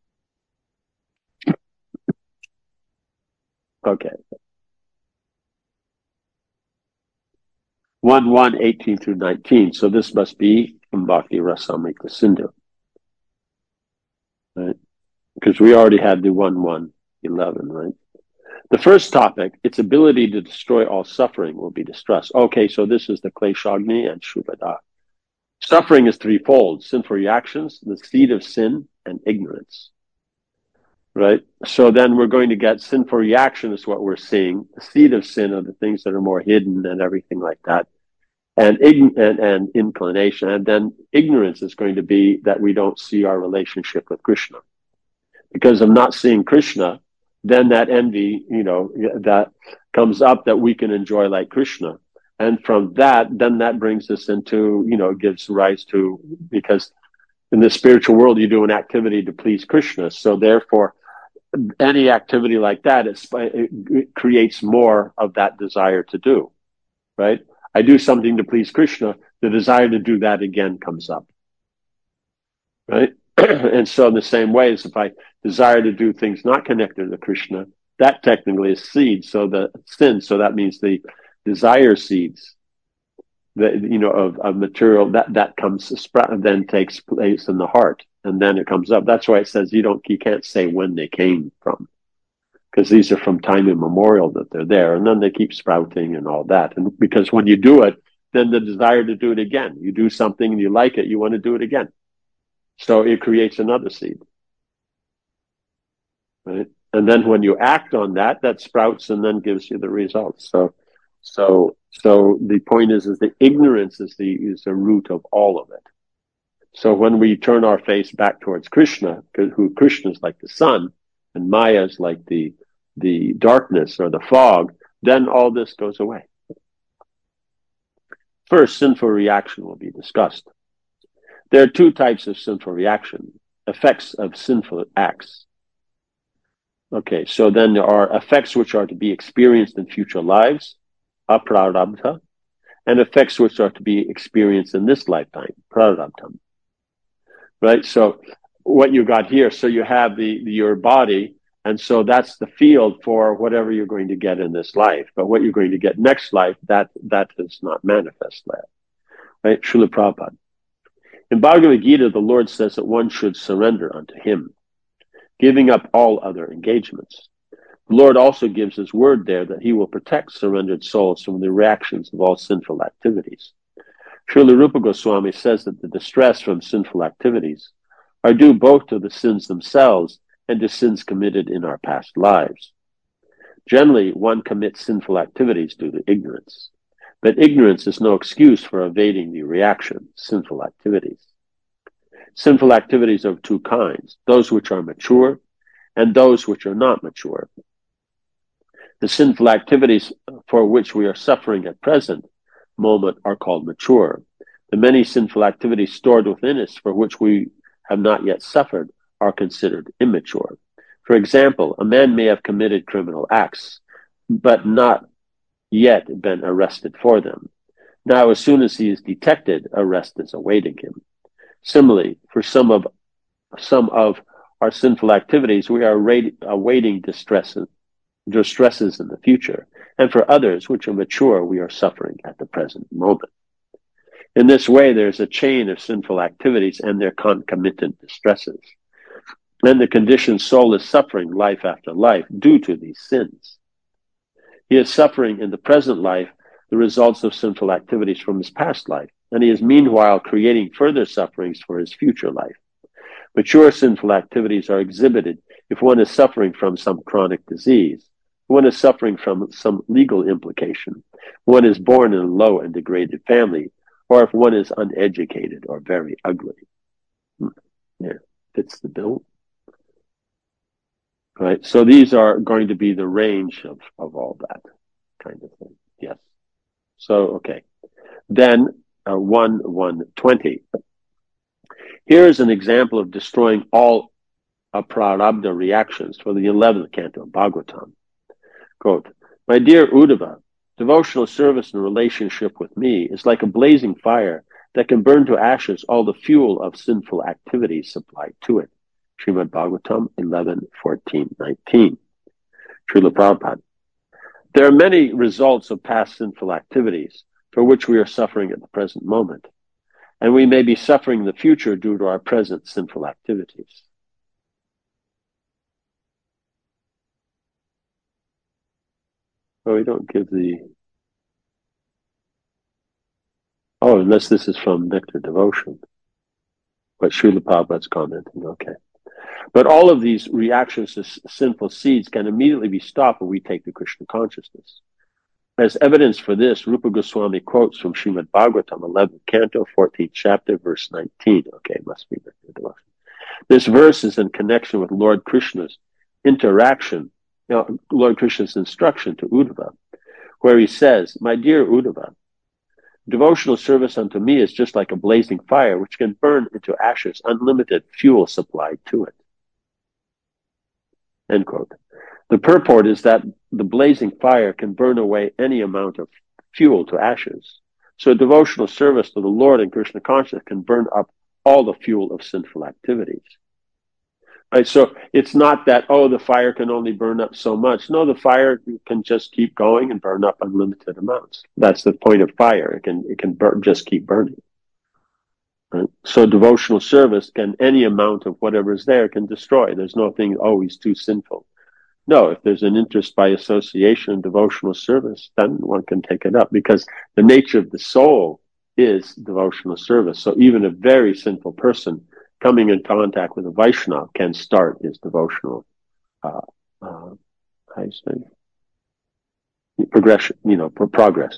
Okay. one one, eighteen through nineteen. So this must be from Bhakti Rasamrita Sindhu. Right? Because we already had the one one, eleven, right? The first topic, its ability to destroy all suffering, will be discussed. Okay, so this is the Kleshagni and Shubhada. Suffering is threefold: sinful reactions, the seed of sin, and ignorance. Right? So then we're going to get sinful reaction is what we're seeing. The seed of sin are the things that are more hidden and everything like that. And, ign- and, and inclination. And then ignorance is going to be that we don't see our relationship with Krishna. Because of not seeing Krishna, then that envy, you know, that comes up that we can enjoy like Krishna. And from that, then that brings us into, you know, gives rise to, because in the spiritual world, you do an activity to please Krishna. So therefore, any activity like that, it's, it creates more of that desire to do, right? I do something to please Krishna, the desire to do that again comes up, right? And so in the same way as if I desire to do things not connected to Krishna, that technically is seed, so the sin, so that means the desire seeds, that, you know, of, of material, that, that comes, then takes place in the heart, and then it comes up. That's why it says you don't, you can't say when they came from, because these are from time immemorial that they're there, and then they keep sprouting and all that. And because when you do it, then the desire to do it again, you do something and you like it, you want to do it again. So it creates another seed, right? And then when you act on that, that sprouts and then gives you the results. So, so, so the point is, is that ignorance is the, is the root of all of it. So when we turn our face back towards Krishna, who Krishna is like the sun and Maya is like the, the darkness or the fog, then all this goes away. First, sinful reaction will be discussed. There are two types of sinful reaction, effects of sinful acts. Okay, so then there are effects which are to be experienced in future lives, aprarabdha, and effects which are to be experienced in this lifetime, prarabdham. Right, so what you got here, so you have the, the your body, and so that's the field for whatever you're going to get in this life. But what you're going to get next life, that that is not manifest there. Right, Srila Prabhupada. In Bhagavad Gita, the Lord says that one should surrender unto Him, giving up all other engagements. The Lord also gives His word there that He will protect surrendered souls from the reactions of all sinful activities. Srila Rupa Goswami says that the distress from sinful activities are due both to the sins themselves and to sins committed in our past lives. Generally, one commits sinful activities due to ignorance. But ignorance is no excuse for evading the reaction, sinful activities. Sinful activities are of two kinds, those which are mature and those which are not mature. The sinful activities for which we are suffering at present moment are called mature. The many sinful activities stored within us for which we have not yet suffered are considered immature. For example, a man may have committed criminal acts, but not yet been arrested for them. Now, as soon as he is detected, arrest is awaiting him. Similarly, for some of some of our sinful activities, we are awaiting distresses, distresses in the future, and for others which are mature, we are suffering at the present moment. In this way, there is a chain of sinful activities and their concomitant distresses. And the conditioned soul is suffering life after life due to these sins. He is suffering in the present life the results of sinful activities from his past life, and he is meanwhile creating further sufferings for his future life. Mature sinful activities are exhibited if one is suffering from some chronic disease, if one is suffering from some legal implication, if one is born in a low and degraded family, or if one is uneducated or very ugly. Hmm. Yeah, fits the bill. Right, so these are going to be the range of, of all that kind of thing. Yes. So, okay. Then, uh, one one twenty. Here is an example of destroying all aprarabdha reactions for the eleventh canto of Bhagavatam. Quote, "My dear Uddhava, devotional service in relationship with me is like a blazing fire that can burn to ashes all the fuel of sinful activities supplied to it." Srimad Bhagavatam eleven fourteen nineteen. Srila Prabhupada. There are many results of past sinful activities for which we are suffering at the present moment, and we may be suffering in the future due to our present sinful activities. Oh, we don't give the... Oh, unless this is from Nectar Devotion. But Srila Prabhupada's commenting, okay. But all of these reactions to sinful seeds can immediately be stopped when we take the Krishna consciousness. As evidence for this, Rupa Goswami quotes from Srimad Bhagavatam, eleventh canto, fourteenth chapter, verse nineteen. Okay, must be the devotion. This verse is in connection with Lord Krishna's interaction, you know, Lord Krishna's instruction to Uddhava, where he says, "My dear Uddhava, devotional service unto me is just like a blazing fire which can burn into ashes unlimited fuel supplied to it." End quote. The purport is that the blazing fire can burn away any amount of fuel to ashes. So devotional service to the Lord and Krishna consciousness can burn up all the fuel of sinful activities. Right? So it's not that, oh, the fire can only burn up so much. No, the fire can just keep going and burn up unlimited amounts. That's the point of fire. It can it can burn, just keep burning. Right? So devotional service can, any amount of whatever is there can destroy. There's no thing, oh, he's too sinful. No, if there's an interest by association in devotional service, then one can take it up, because the nature of the soul is devotional service. So even a very sinful person coming in contact with a Vaishnava can start his devotional uh, uh, how do you say? progression, you know, pro- progress.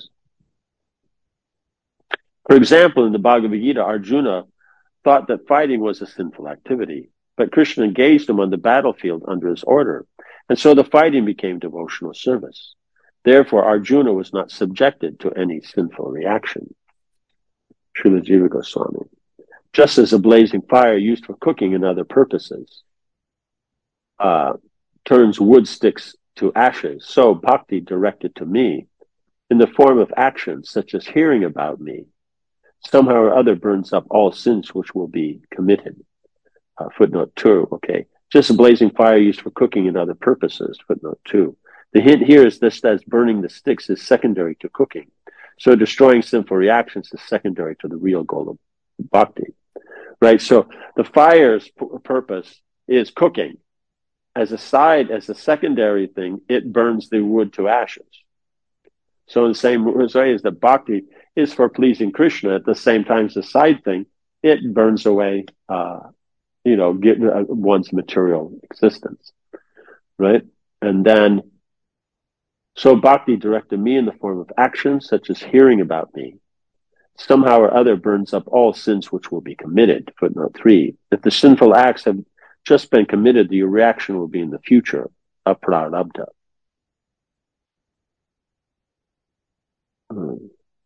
For example, in the Bhagavad Gita, Arjuna thought that fighting was a sinful activity, but Krishna engaged him on the battlefield under his order. And so the fighting became devotional service. Therefore, Arjuna was not subjected to any sinful reaction. Srila Jiva Goswami. Just as a blazing fire used for cooking and other purposes uh, turns wood sticks to ashes, so bhakti directed to me in the form of actions such as hearing about me somehow or other burns up all sins which will be committed. Uh, footnote two, okay. Just a blazing fire used for cooking and other purposes, footnote two. The hint here is this, that burning the sticks is secondary to cooking. So destroying sinful reactions is secondary to the real goal of bhakti. Right? So the fire's p- purpose is cooking. As a side, as a secondary thing, it burns the wood to ashes. So in the same way as the bhakti is for pleasing Krishna, at the same time as a side thing, it burns away uh, you know, get uh, one's material existence, right? And then, so bhakti directed me in the form of actions such as hearing about me. Somehow or other burns up all sins which will be committed. Footnote three. If the sinful acts have just been committed, the reaction will be in the future, aprarabdha. Hmm.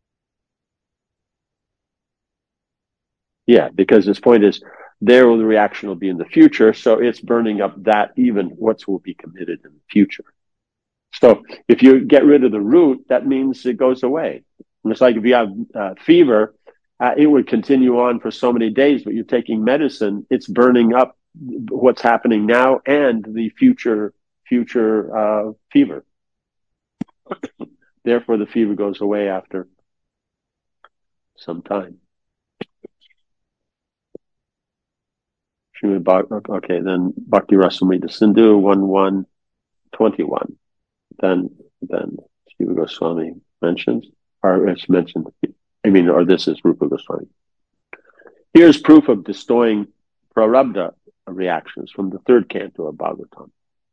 Yeah, because his point is, there the reaction will be in the future, so it's burning up that even what will be committed in the future. So if you get rid of the root, that means it goes away. And it's like if you have uh, fever, uh, it would continue on for so many days, but you're taking medicine, it's burning up what's happening now and the future future uh, fever. Therefore, the fever goes away after some time. Okay, then Bhakti Rasamrita Sindhu one one twenty-one. Then then Jiva Goswami mentions, or it's mentioned, I mean, or this is Rupa Goswami. Here's proof of destroying prarabdha reactions from the third canto of Bhagavatam.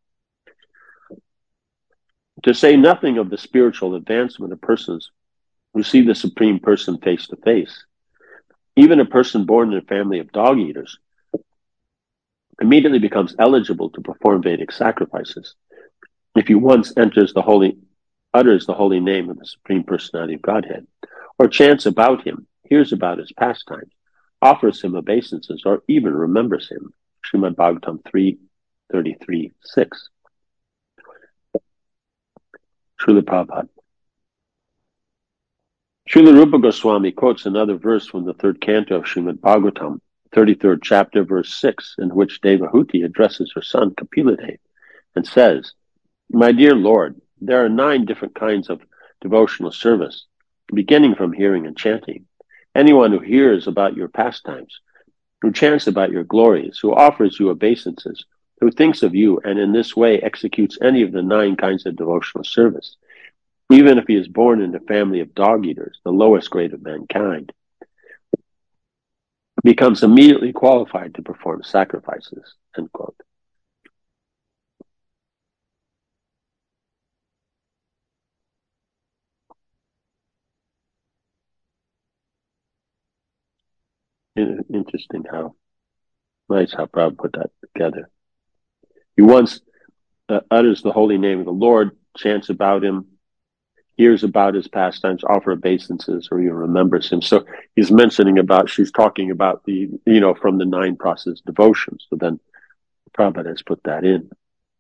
To say nothing of the spiritual advancement of persons who see the Supreme Person face to face, even a person born in a family of dog eaters immediately becomes eligible to perform Vedic sacrifices if he once enters the holy, utters the holy name of the Supreme Personality of Godhead, or chants about him, hears about his pastimes, offers him obeisances, or even remembers him. Srimad Bhagavatam three thirty-three six. Srila Prabhupada. Srila Rupa Goswami quotes another verse from the third canto of Srimad Bhagavatam, thirty-third chapter, verse six, in which Devahuti addresses her son Kapiladev and says, "My dear Lord, there are nine different kinds of devotional service, beginning from hearing and chanting. Anyone who hears about your pastimes, who chants about your glories, who offers you obeisances, who thinks of you and in this way executes any of the nine kinds of devotional service, even if he is born in a family of dog eaters, the lowest grade of mankind, becomes immediately qualified to perform sacrifices." End quote. Interesting how nice how Prabhupada put that together. He once uh, utters the holy name of the Lord, chants about him, hears about his pastimes, offer obeisances, or he remembers him. So he's mentioning about, she's talking about the, you know, from the nine process devotions. So then Prabhupada has put that in.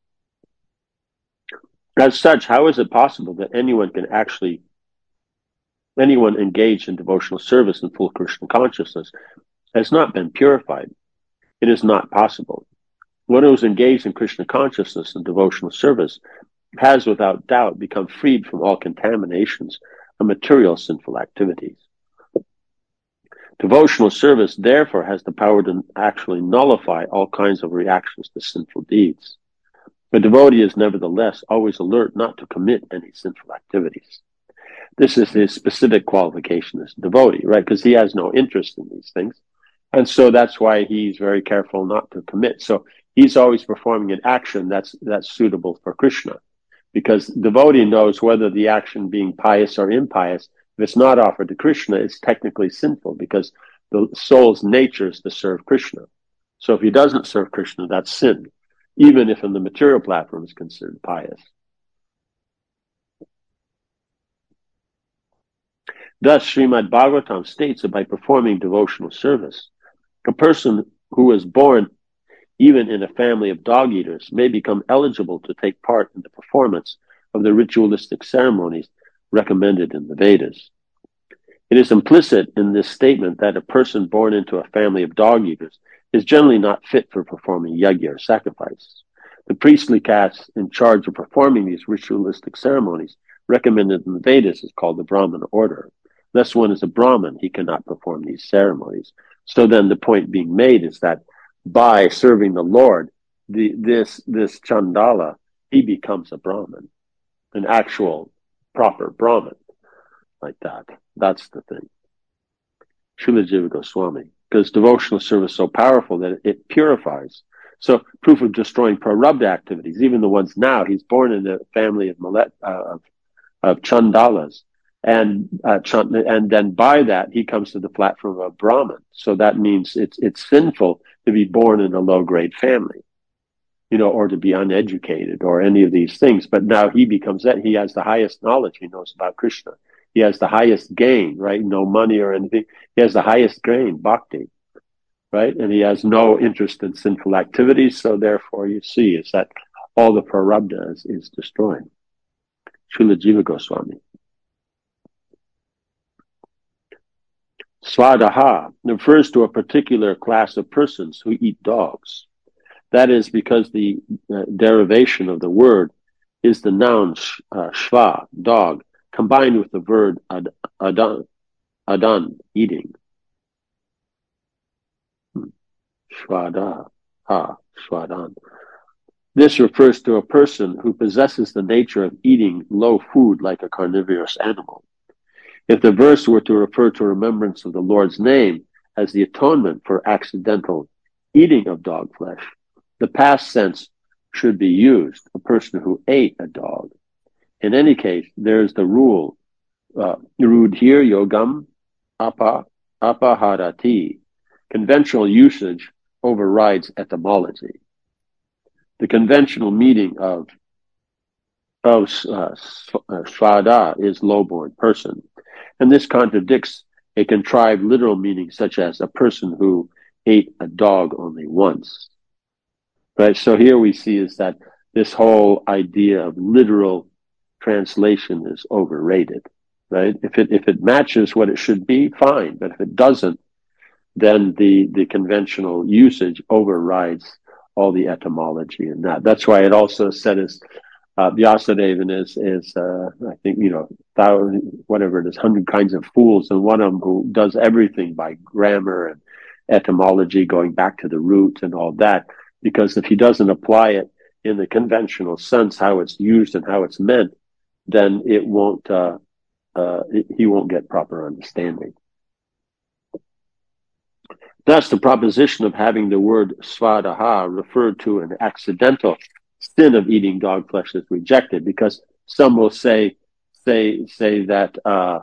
As such, how is it possible that anyone can actually, anyone engaged in devotional service in full Krishna consciousness has not been purified? It is not possible. One who is engaged in Krishna consciousness and devotional service has without doubt become freed from all contaminations of material sinful activities. Devotional service therefore has the power to actually nullify all kinds of reactions to sinful deeds. The devotee is nevertheless always alert not to commit any sinful activities. This is his specific qualification as a devotee, right? Because he has no interest in these things. And so that's why he's very careful not to commit. So he's always performing an action that's that's suitable for Krishna. Because devotee knows whether the action being pious or impious, if it's not offered to Krishna, it's technically sinful because the soul's nature is to serve Krishna. So if he doesn't serve Krishna, that's sin, even if in the material platform is considered pious. Thus, Srimad Bhagavatam states that by performing devotional service, a person who is born even in a family of dog eaters may become eligible to take part in the performance of the ritualistic ceremonies recommended in the Vedas. It is implicit in this statement that a person born into a family of dog eaters is generally not fit for performing yajna or sacrifices. The priestly caste in charge of performing these ritualistic ceremonies recommended in the Vedas is called the Brahmana order. Unless one is a Brahmin, he cannot perform these ceremonies. So then the point being made is that by serving the Lord, the, this this Chandala, he becomes a Brahmin, an actual proper Brahmin, like that. That's the thing. Srila Jiva Goswami, because devotional service is so powerful that it purifies. So proof of destroying prarabdha activities, even the ones now, he's born in a family of Malet, uh, of, of Chandalas. And uh, and then by that he comes to the platform of a Brahmin. So that means it's it's sinful to be born in a low grade family, you know, or to be uneducated or any of these things. But now he becomes that. He has the highest knowledge. He knows about Krishna. He has the highest gain, right? No money or anything. He has the highest gain, bhakti, right? And he has no interest in sinful activities. So therefore, you see, is that all the prarabdha is, is destroyed. Srila Jiva Goswami. Svadaha refers to a particular class of persons who eat dogs. That is because the uh, derivation of the word is the noun sh, uh, shva, dog, combined with the verb ad, adan, adan, eating. Shvada, ha, shvadan. This refers to a person who possesses the nature of eating low food like a carnivorous animal. If the verse were to refer to remembrance of the Lord's name as the atonement for accidental eating of dog flesh, the past sense should be used, a person who ate a dog. In any case, there's the rule, uh, rudhir yogam apa apaharati. Conventional usage overrides etymology. The conventional meaning of of uh, svada is low-born person, and this contradicts a contrived literal meaning such as a person who ate a dog only once. Right? So here we see is that this whole idea of literal translation is overrated. Right? If it if it matches what it should be, fine. But if it doesn't, then the the conventional usage overrides all the etymology in that. That's why it also said is uh, Vyasadeva is is uh, I think you know thousand, whatever it is, hundred kinds of fools, and one of them who does everything by grammar and etymology, going back to the root and all that. Because if he doesn't apply it in the conventional sense, how it's used and how it's meant, then it won't. Uh, uh, it, he won't get proper understanding. Thus, the proposition of having the word svadaha referred to an accidental sin of eating dog flesh is rejected, because some will say, say, say that, uh,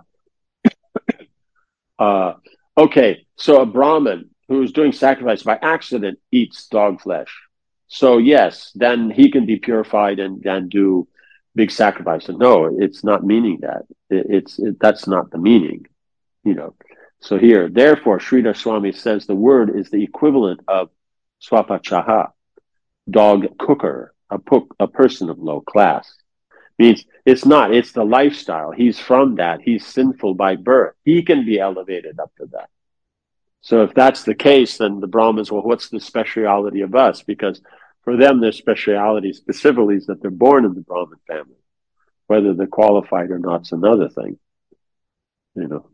uh, okay, so a Brahmin who's doing sacrifice by accident eats dog flesh. So yes, then he can be purified and, and do big sacrifice. And no, it's not meaning that. It, it's, it, that's not the meaning, you know. So here, therefore, Sridhar Swami says the word is the equivalent of swapachaha, dog cooker, a, a person of low class. Means it's not, it's the lifestyle. He's from that. He's sinful by birth. He can be elevated up to that. So if that's the case, then the Brahmins, well, what's the speciality of us? Because for them, their speciality specifically is that they're born in the Brahmin family. Whether they're qualified or not is another thing, you know.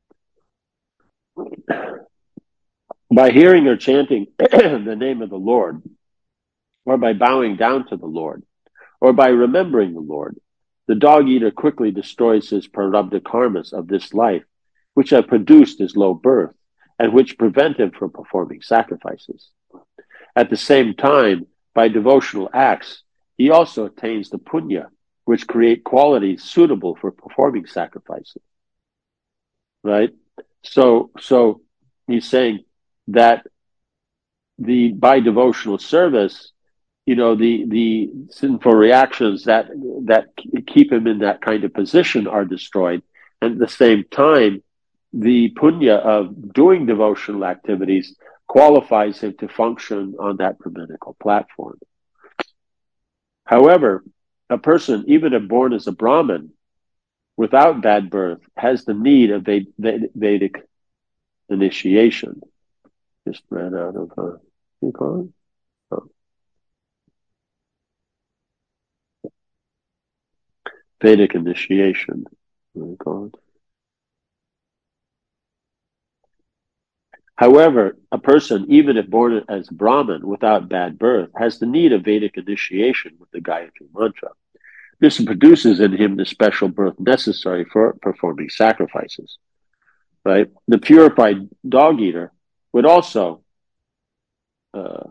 By hearing or chanting the name of the Lord, or by bowing down to the Lord, or by remembering the Lord, the dog eater quickly destroys his prarabdha karmas of this life, which have produced his low birth, and which prevent him from performing sacrifices. At the same time, by devotional acts, he also attains the punya, which create qualities suitable for performing sacrifices. Right? So, so he's saying that the by devotional service, you know, the the sinful reactions that that keep him in that kind of position are destroyed, and at the same time, the punya of doing devotional activities qualifies him to function on that Brahminical platform. However, a person, even if born as a Brahmin, without bad birth, has the need of Vedic initiation. Just ran out of, uh, what do you call it? Oh. Vedic initiation, what do you call it? However, a person, even if born as Brahmin without bad birth, has the need of Vedic initiation with the Gayatri Mantra. This produces in him the special birth necessary for performing sacrifices. Right? The purified dog eater would also uh,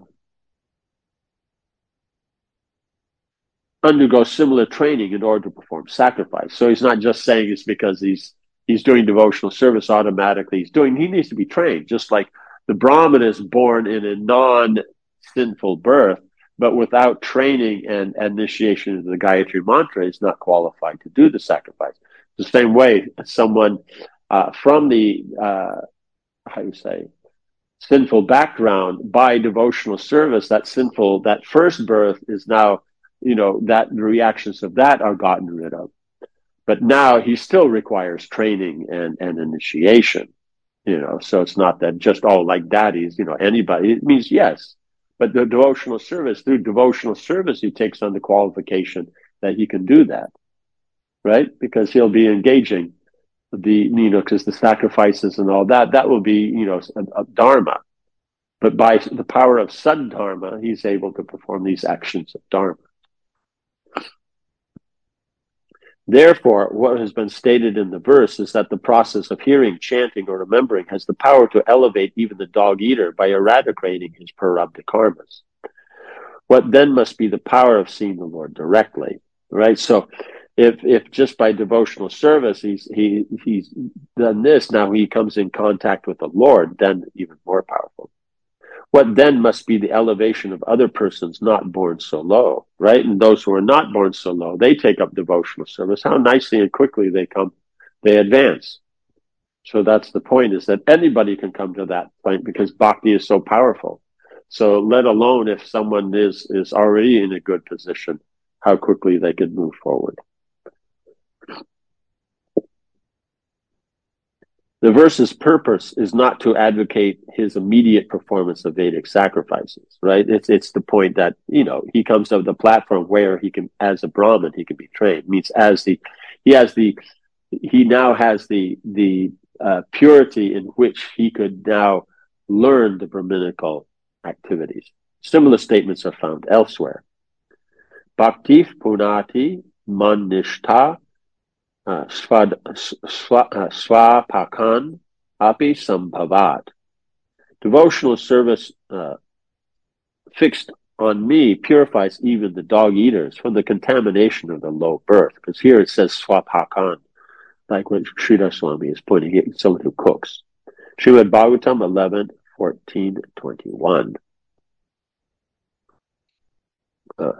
undergo similar training in order to perform sacrifice. So he's not just saying it's because he's he's doing devotional service automatically. He's doing, he needs to be trained, just like the Brahmin is born in a non-sinful birth, but without training and initiation of the Gayatri Mantra is not qualified to do the sacrifice. The same way someone uh, from the, uh, how do you say, sinful background by devotional service, that sinful, that first birth is now, you know, that the reactions of that are gotten rid of. But now he still requires training and, and initiation, you know, so it's not that just, oh, like daddies, you know, anybody. It means yes, but the devotional service, through devotional service, he takes on the qualification that he can do that, right? Because he'll be engaging the, you know, because the sacrifices and all that, that will be, you know, a, a dharma. But by the power of Saddharma, he's able to perform these actions of dharma. Therefore, what has been stated in the verse is that the process of hearing, chanting, or remembering has the power to elevate even the dog-eater by eradicating his prarabdha karmas. What then must be the power of seeing the Lord directly, right? So if if just by devotional service he's he he's done this, now he comes in contact with the Lord, then even more powerful. What then must be the elevation of other persons not born so low, right? And those who are not born so low, they take up devotional service. How nicely and quickly they come, they advance. So that's the point, is that anybody can come to that point because bhakti is so powerful. So let alone if someone is, is already in a good position, how quickly they can move forward. The verse's purpose is not to advocate his immediate performance of Vedic sacrifices, right? It's it's the point that, you know, he comes to the platform where he can, as a Brahmin, he can be trained. It means as the, he has the, he now has the, the uh, purity in which he could now learn the Brahminical activities. Similar statements are found elsewhere. Bhakti punati man nishtha Uh, svad, swa, uh, swapakan api sambhavat. Devotional service uh, fixed on me purifies even the dog eaters from the contamination of the low birth. Because here it says swapakan, like when Sridhar Swami is putting it, someone who cooks. Srimad Bhagavatam eleven, fourteen, twenty-one. Uh,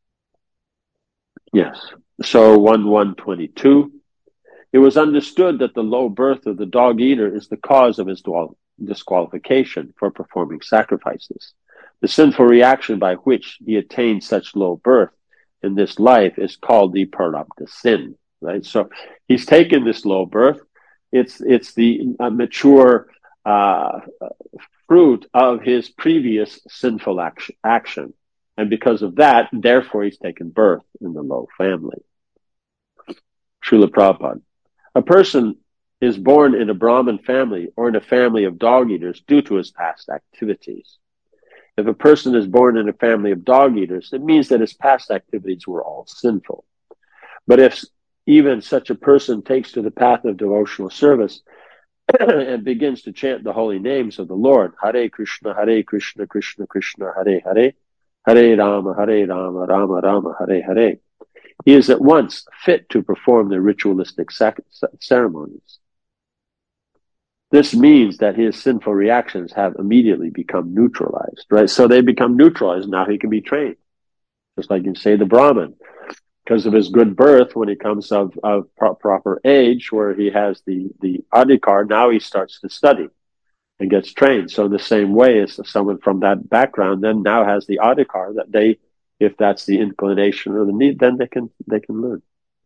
yes. So one, one, twenty-two. It was understood that the low birth of the dog eater is the cause of his disqualification for performing sacrifices. The sinful reaction by which he attained such low birth in this life is called the prarabdha sin, right? So he's taken this low birth. It's, it's the uh, mature uh, fruit of his previous sinful action, action. And because of that, therefore he's taken birth in the low family. Srila Prabhupada. A person is born in a Brahmin family or in a family of dog eaters due to his past activities. If a person is born in a family of dog eaters, it means that his past activities were all sinful. But if even such a person takes to the path of devotional service and begins to chant the holy names of the Lord, Hare Krishna, Hare Krishna, Krishna Krishna, Hare Hare, Hare Rama, Hare Rama, Rama Rama, Hare Hare, he is at once fit to perform the ritualistic sac- ceremonies. This means that his sinful reactions have immediately become neutralized, right? So they become neutralized. Now he can be trained. Just like you say, the Brahmin, because of his good birth, when he comes of, of pro- proper age, where he has the, the adhikar, now he starts to study and gets trained. So in the same way as someone from that background then now has the adhikar that they, if that's the inclination or the need, then they can they can learn.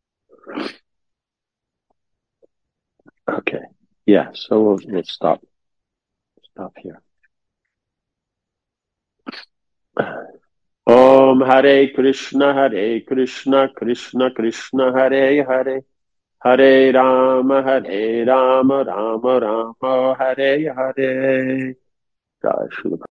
Okay, yeah. So we'll, we'll stop stop here. Om Hare Krishna, Hare Krishna, Krishna Krishna, Hare Hare, Hare Rama, Hare Rama, Rama Rama, Hare Hare. Jai Shri